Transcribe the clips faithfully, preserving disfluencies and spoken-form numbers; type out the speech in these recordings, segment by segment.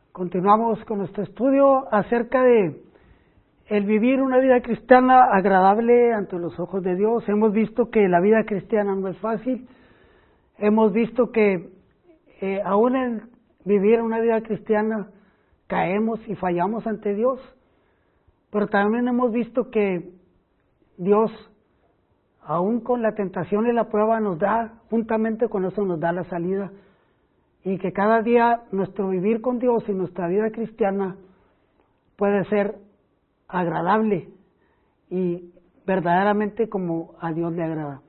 Continuamos con nuestro estudio acerca de el vivir una vida cristiana agradable ante los ojos de Dios. Hemos visto que la vida cristiana no es fácil. Hemos visto que eh, aún en vivir una vida cristiana caemos y fallamos ante Dios. Pero también hemos visto que Dios, aún con la tentación y la prueba, nos da, juntamente con eso nos da la salida. Y que cada día nuestro vivir con Dios y nuestra vida cristiana puede ser agradable y verdaderamente como a Dios le agrada.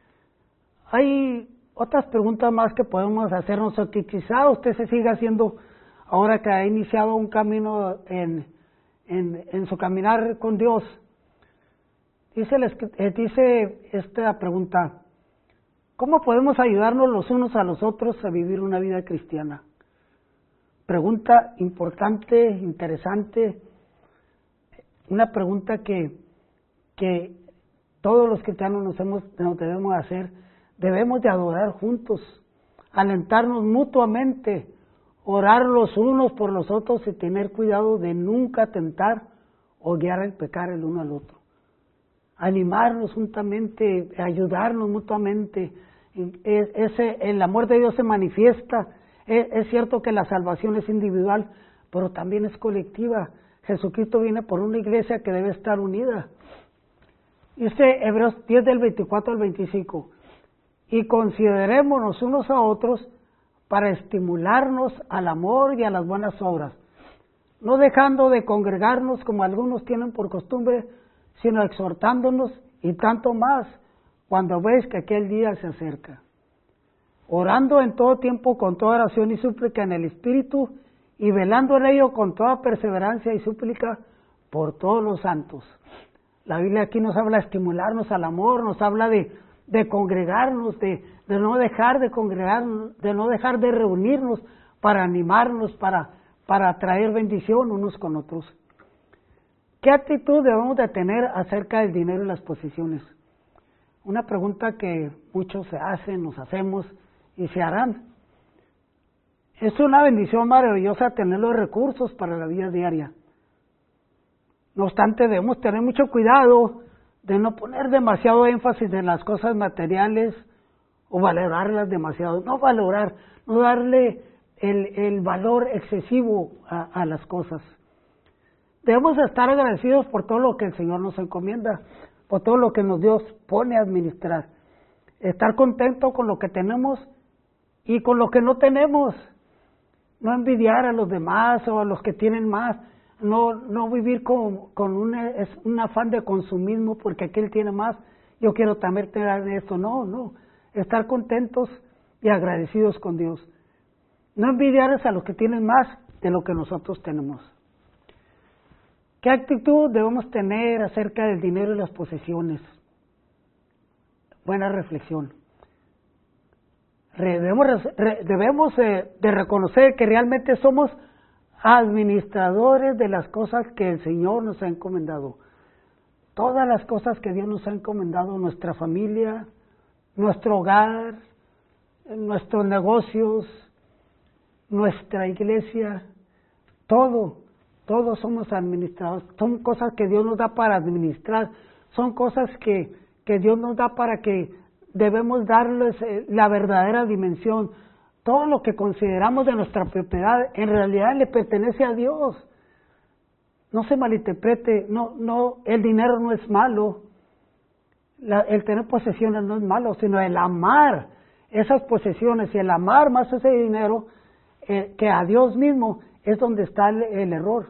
Hay otras preguntas más que podemos hacernos, o que quizá usted se siga haciendo ahora que ha iniciado un camino en, en, en su caminar con Dios. Dice, dice esta pregunta: ¿cómo podemos ayudarnos los unos a los otros a vivir una vida cristiana? Pregunta importante, interesante, una pregunta que, que todos los cristianos nos, hemos, nos debemos hacer. Debemos de adorar juntos, alentarnos mutuamente, orar los unos por los otros y tener cuidado de nunca tentar o guiar el pecado el uno al otro. Animarnos juntamente, ayudarnos mutuamente. Ese, el amor de Dios se manifiesta. Es, es cierto que la salvación es individual, pero también es colectiva. Jesucristo viene por una iglesia que debe estar unida. Dice Hebreos diez del veinticuatro al veinticinco: y considerémonos unos a otros para estimularnos al amor y a las buenas obras, no dejando de congregarnos como algunos tienen por costumbre, sino exhortándonos, y tanto más cuando veis que aquel día se acerca. Orando en todo tiempo con toda oración y súplica en el Espíritu, y velando en ello con toda perseverancia y súplica por todos los santos. La Biblia aquí nos habla de estimularnos al amor, nos habla de, de congregarnos, de, de no dejar de congregarnos, de no dejar de reunirnos para animarnos, para, para traer bendición unos con otros. ¿Qué actitud debemos de tener acerca del dinero y las posesiones? Una pregunta que muchos se hacen, nos hacemos y se harán. Es una bendición maravillosa tener los recursos para la vida diaria. No obstante, debemos tener mucho cuidado de no poner demasiado énfasis en las cosas materiales o valorarlas demasiado. No valorar, no darle el, el valor excesivo a, a las cosas. Debemos estar agradecidos por todo lo que el Señor nos encomienda, por todo lo que nos Dios pone a administrar. Estar contento con lo que tenemos y con lo que no tenemos. No envidiar a los demás o a los que tienen más. No, no vivir con, con una, es un afán de consumismo porque aquel tiene más, yo quiero también tener esto. No, no. Estar contentos y agradecidos con Dios. No envidiar a los que tienen más de lo que nosotros tenemos. ¿Qué actitud debemos tener acerca del dinero y las posesiones? Buena reflexión. Debemos, debemos eh, de reconocer que realmente somos administradores de las cosas que el Señor nos ha encomendado. Todas las cosas que Dios nos ha encomendado, nuestra familia, nuestro hogar, nuestros negocios, nuestra iglesia, todo. Todos somos administradores, son cosas que Dios nos da para administrar, son cosas que, que Dios nos da para que debemos darles la verdadera dimensión. Todo lo que consideramos de nuestra propiedad en realidad le pertenece a Dios. No se malinterprete, no, no, el dinero no es malo, la, el tener posesiones no es malo, sino el amar esas posesiones y el amar más ese dinero eh, que a Dios mismo es donde está el, el error.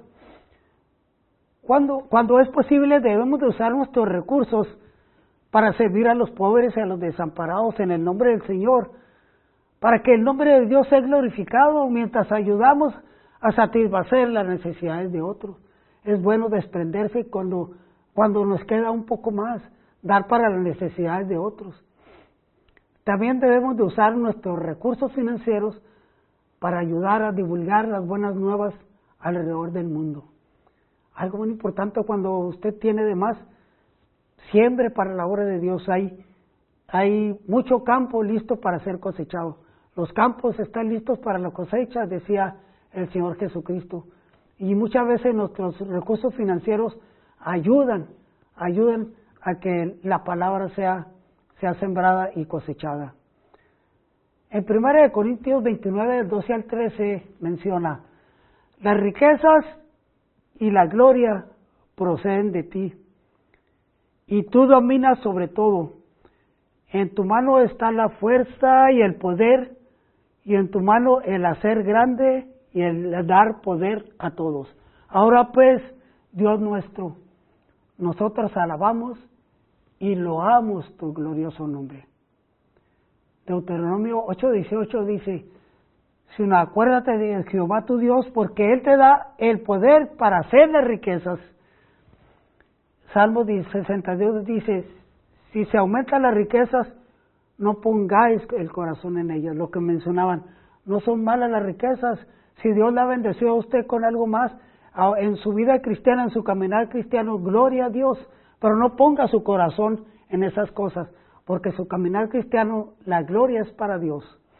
Cuando, cuando es posible debemos de usar nuestros recursos para servir a los pobres y a los desamparados en el nombre del Señor, para que el nombre de Dios sea glorificado mientras ayudamos a satisfacer las necesidades de otros. Es bueno desprenderse cuando, cuando nos queda un poco más, dar para las necesidades de otros. También debemos de usar nuestros recursos financieros para ayudar a divulgar las buenas nuevas alrededor del mundo. Algo muy importante: cuando usted tiene de más, siembre para la obra de Dios. Hay, hay mucho campo listo para ser cosechado. Los campos están listos para la cosecha, decía el Señor Jesucristo. Y muchas veces nuestros recursos financieros ayudan, ayudan a que la palabra sea, sea sembrada y cosechada. En primera de Corintios veintinueve, del doce al trece menciona: las riquezas y la gloria proceden de ti, y tú dominas sobre todo. En tu mano está la fuerza y el poder, y en tu mano el hacer grande y el dar poder a todos. Ahora pues, Dios nuestro, nosotros alabamos y loamos tu glorioso nombre. Deuteronomio ocho dieciocho dice: sino acuérdate de Jehová tu Dios, porque Él te da el poder para hacer las riquezas. Salmo sesenta y dos dice: si se aumentan las riquezas, no pongáis el corazón en ellas. Lo que mencionaban, no son malas las riquezas. Si Dios la bendeció a usted con algo más, en su vida cristiana, en su caminar cristiano, gloria a Dios, pero no ponga su corazón en esas cosas, porque su caminar cristiano, la gloria es para Dios.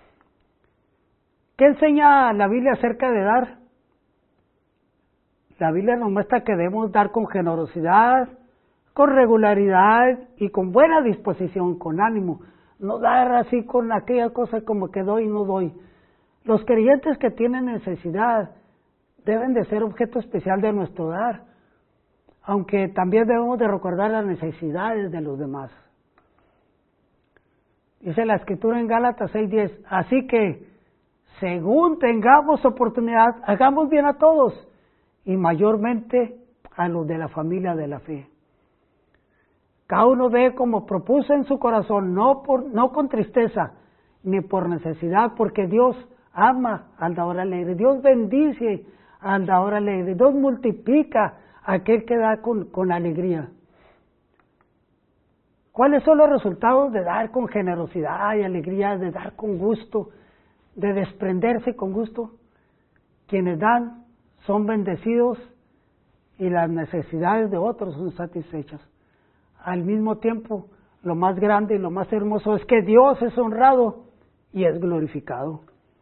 ¿Qué enseña la Biblia acerca de dar? La Biblia nos muestra que debemos dar con generosidad, con regularidad y con buena disposición, con ánimo. No dar así con aquella cosa como que doy y no doy. Los creyentes que tienen necesidad deben de ser objeto especial de nuestro dar, aunque también debemos de recordar las necesidades de los demás. Dice la Escritura en Gálatas seis diez: así que, según tengamos oportunidad, hagamos bien a todos, y mayormente a los de la familia de la fe. Cada uno dé como propuso en su corazón, no, por, no con tristeza, ni por necesidad, porque Dios ama al dador alegre. Dios bendice al dador alegre. Dios multiplica a aquel que da con, con alegría. ¿Cuáles son los resultados de dar con generosidad y alegría, de dar con gusto, de desprenderse con gusto? Quienes dan son bendecidos y las necesidades de otros son satisfechas. Al mismo tiempo, lo más grande y lo más hermoso es que Dios es honrado y es glorificado.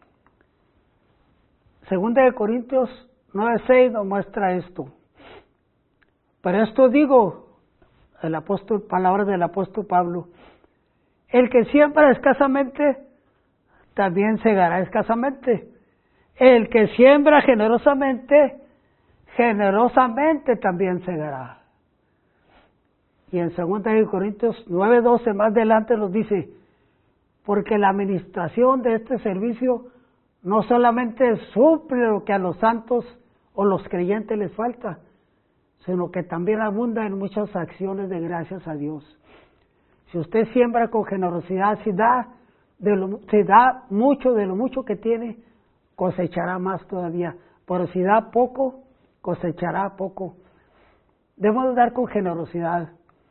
Segunda de Corintios nueve seis nos muestra esto. Pero esto digo, el apóstol, palabras del apóstol Pablo: el que siembra escasamente, también segará escasamente. El que siembra generosamente, generosamente también segará. Y en segunda de Corintios nueve doce más adelante nos dice: porque la administración de este servicio no solamente suple lo que a los santos o los creyentes les falta, sino que también abunda en muchas acciones de gracias a Dios. Si usted siembra con generosidad, si da, de lo, si da mucho de lo mucho que tiene, cosechará más todavía. Pero si da poco, cosechará poco. Debemos dar con generosidad.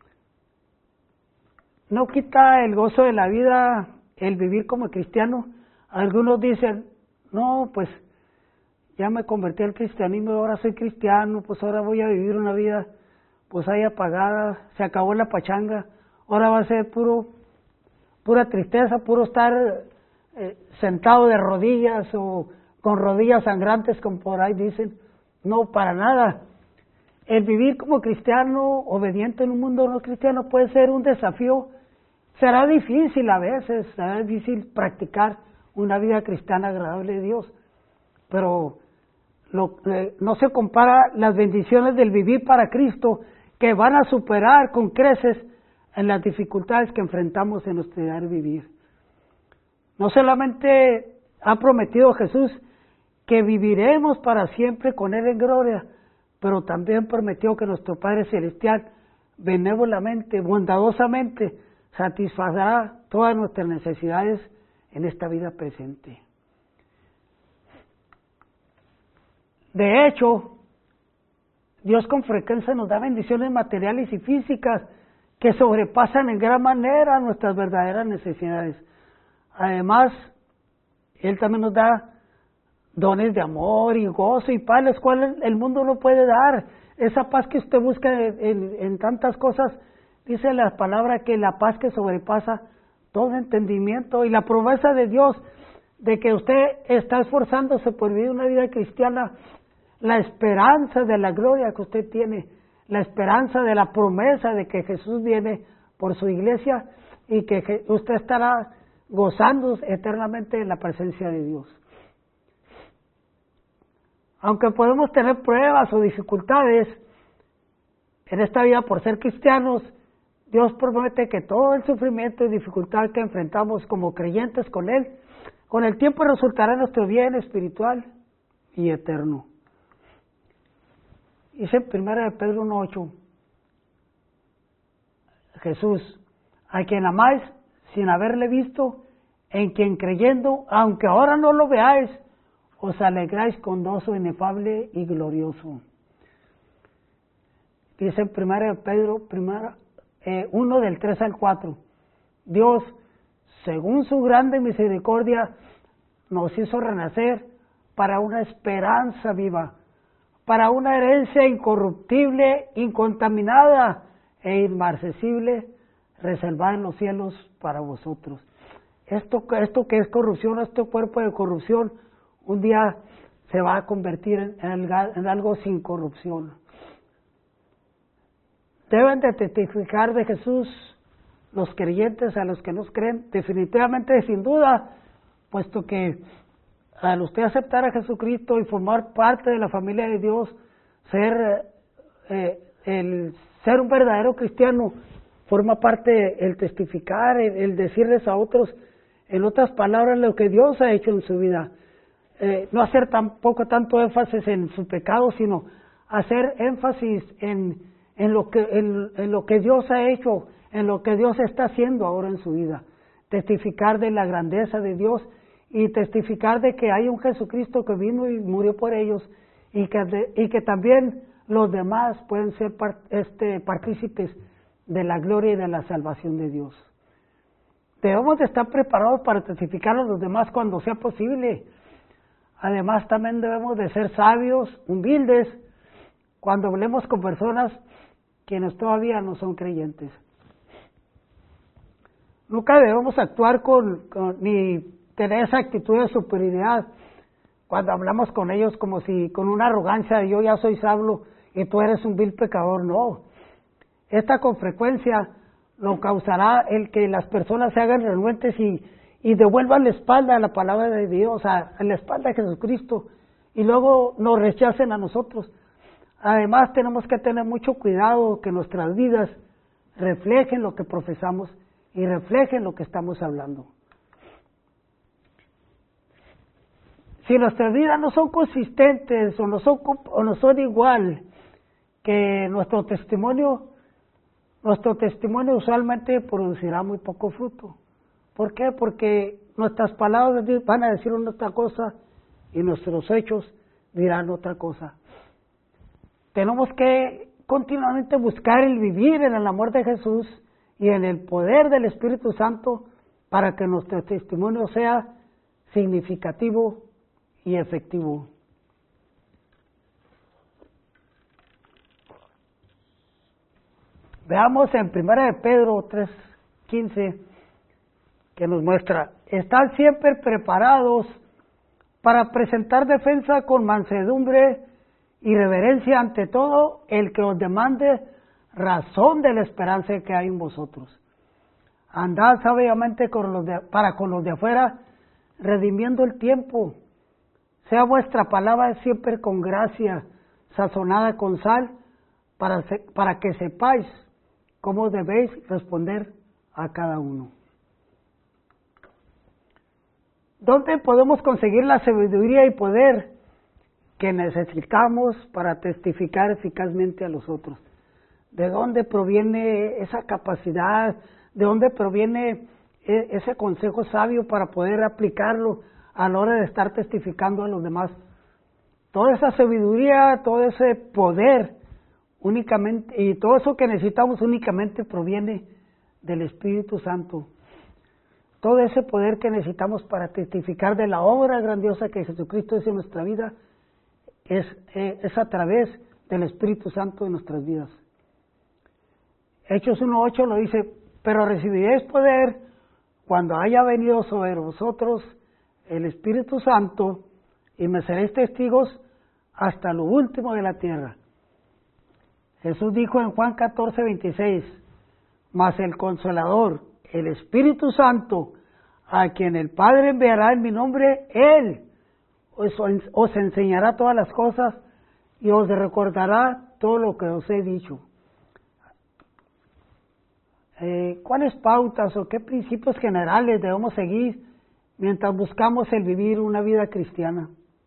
No quita el gozo de la vida el vivir como cristiano. Algunos dicen: no, pues ya me convertí al cristianismo, ahora soy cristiano, pues ahora voy a vivir una vida pues ahí apagada, se acabó la pachanga, ahora va a ser puro, pura tristeza, puro estar eh, sentado de rodillas o con rodillas sangrantes, como por ahí dicen. No, para nada. El vivir como cristiano, obediente en un mundo no cristiano, puede ser un desafío. Será difícil a veces, será difícil practicar una vida cristiana agradable a Dios, pero lo, eh, no se compara las bendiciones del vivir para Cristo, que van a superar con creces en las dificultades que enfrentamos en nuestro diario vivir. No solamente ha prometido Jesús que viviremos para siempre con Él en gloria, pero también prometió que nuestro Padre Celestial benévolamente, bondadosamente, satisfará todas nuestras necesidades en esta vida presente. De hecho, Dios con frecuencia nos da bendiciones materiales y físicas que sobrepasan en gran manera nuestras verdaderas necesidades. Además, Él también nos da dones de amor y gozo y paz, los cuales el mundo no puede dar. Esa paz que usted busca en, en, en tantas cosas, dice la palabra que la paz que sobrepasa todo entendimiento, y la promesa de Dios de que usted está esforzándose por vivir una vida cristiana, la esperanza de la gloria que usted tiene, la esperanza de la promesa de que Jesús viene por su iglesia y que usted estará gozando eternamente en la presencia de Dios. Aunque podemos tener pruebas o dificultades en esta vida por ser cristianos, Dios promete que todo el sufrimiento y dificultad que enfrentamos como creyentes con Él, con el tiempo resultará en nuestro bien espiritual y eterno. Dice en primera de Pedro uno ocho, Jesús, a quien amáis sin haberle visto, en quien creyendo, aunque ahora no lo veáis, os alegráis con gozo inefable y glorioso. Dice en primera de Pedro primera, eh, uno del tres al cuatro, Dios, según su grande misericordia, nos hizo renacer para una esperanza viva, para una herencia incorruptible, incontaminada e inmarcesible, reservada en los cielos para vosotros. Esto, esto que es corrupción, este cuerpo de corrupción, un día se va a convertir en, en, en algo sin corrupción. Deben de testificar de Jesús los creyentes a los que no creen, definitivamente, sin duda, puesto que al usted aceptar a Jesucristo y formar parte de la familia de Dios, ser eh, el ser un verdadero cristiano, forma parte el testificar, el, el decirles a otros, en otras palabras, lo que Dios ha hecho en su vida. Eh, no hacer tampoco tanto énfasis en su pecado, sino hacer énfasis en, en, lo que, en, en lo que Dios ha hecho, en lo que Dios está haciendo ahora en su vida. Testificar de la grandeza de Dios y testificar de que hay un Jesucristo que vino y murió por ellos y que, de, y que también los demás pueden ser part, este, partícipes de la gloria y de la salvación de Dios. Debemos de estar preparados para testificar a los demás cuando sea posible. Además, también debemos de ser sabios, humildes, cuando hablemos con personas quienes todavía no son creyentes. Nunca debemos actuar con, con ni tener esa actitud de superioridad cuando hablamos con ellos como si con una arrogancia de yo ya soy sabio y tú eres un vil pecador. No, esta con frecuencia lo causará el que las personas se hagan renuentes y y devuelvan la espalda a la palabra de Dios, a, a la espalda de Jesucristo, y luego nos rechacen a nosotros. Además, tenemos que tener mucho cuidado que nuestras vidas reflejen lo que profesamos y reflejen lo que estamos hablando. Si nuestras vidas no son consistentes o no son, o no son igual que nuestro testimonio, nuestro testimonio usualmente producirá muy poco fruto. ¿Por qué? Porque nuestras palabras van a decir otra cosa y nuestros hechos dirán otra cosa. Tenemos que continuamente buscar el vivir en el amor de Jesús y en el poder del Espíritu Santo para que nuestro testimonio sea significativo y efectivo. Veamos en primera de Pedro tres quince que nos muestra, estad siempre preparados para presentar defensa con mansedumbre y reverencia ante todo el que os demande razón de la esperanza que hay en vosotros. Andad sabiamente con los de, para con los de afuera, redimiendo el tiempo. Sea vuestra palabra siempre con gracia, sazonada con sal, para, para que sepáis cómo debéis responder a cada uno. ¿Dónde podemos conseguir la sabiduría y poder que necesitamos para testificar eficazmente a los otros? ¿De dónde proviene esa capacidad? ¿De dónde proviene ese consejo sabio para poder aplicarlo a la hora de estar testificando a los demás? Toda esa sabiduría, todo ese poder únicamente, y todo eso que necesitamos únicamente proviene del Espíritu Santo. Todo ese poder que necesitamos para testificar de la obra grandiosa que Jesucristo hizo en nuestra vida es, eh, es a través del Espíritu Santo en nuestras vidas. Hechos uno ocho lo dice, pero recibiréis poder cuando haya venido sobre vosotros el Espíritu Santo y me seréis testigos hasta lo último de la tierra. Jesús dijo en Juan catorce, veintiséis, mas el Consolador, el Espíritu Santo, a quien el Padre enviará en mi nombre, Él os, os enseñará todas las cosas y os recordará todo lo que os he dicho. Eh, ¿Cuáles pautas o qué principios generales debemos seguir mientras buscamos el vivir una vida cristiana?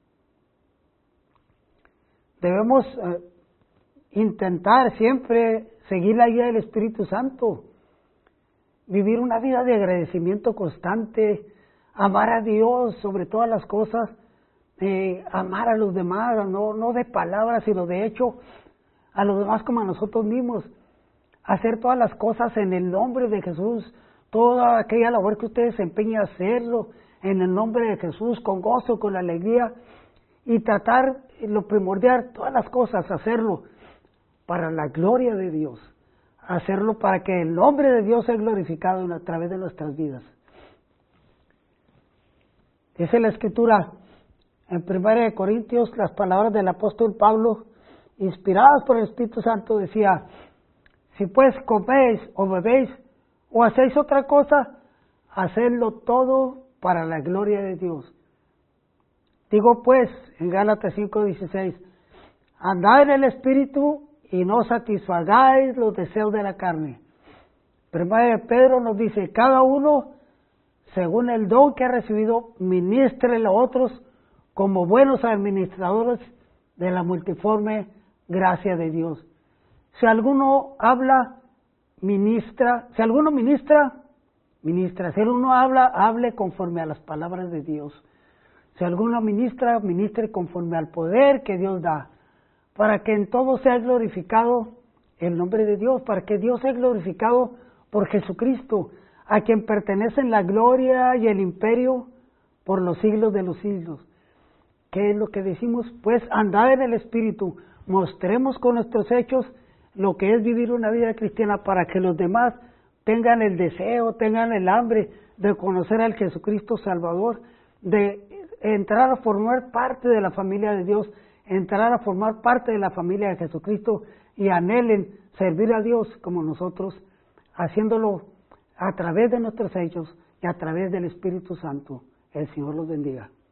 Debemos eh, intentar siempre seguir la guía del Espíritu Santo, vivir una vida de agradecimiento constante, amar a Dios sobre todas las cosas, eh, amar a los demás, no, no de palabras sino de hecho, a los demás como a nosotros mismos, hacer todas las cosas en el nombre de Jesús, toda aquella labor que usted desempeña, hacerlo en el nombre de Jesús, con gozo, con alegría, y tratar lo primordial, todas las cosas, hacerlo para la gloria de Dios, hacerlo para que el nombre de Dios sea glorificado a través de nuestras vidas. Dice la Escritura en primera de Corintios, las palabras del apóstol Pablo, inspiradas por el Espíritu Santo, decía: si pues coméis o bebéis o hacéis otra cosa, hacedlo todo para la gloria de Dios. Digo pues, en Gálatas cinco dieciséis, andad en el Espíritu y no satisfagáis los deseos de la carne. Primera de Pedro nos dice: cada uno, según el don que ha recibido, ministrele a otros como buenos administradores de la multiforme gracia de Dios. Si alguno habla, ministra, si alguno ministra, ministra. Si alguno habla, hable conforme a las palabras de Dios. Si alguno ministra, ministre conforme al poder que Dios da, para que en todo sea glorificado el nombre de Dios, para que Dios sea glorificado por Jesucristo, a quien pertenecen la gloria y el imperio por los siglos de los siglos. ¿Qué es lo que decimos? Pues andad en el Espíritu, mostremos con nuestros hechos lo que es vivir una vida cristiana, para que los demás tengan el deseo, tengan el hambre de conocer al Jesucristo Salvador, de entrar a formar parte de la familia de Dios, entrar a formar parte de la familia de Jesucristo y anhelen servir a Dios como nosotros, haciéndolo a través de nuestros hechos y a través del Espíritu Santo. El Señor los bendiga.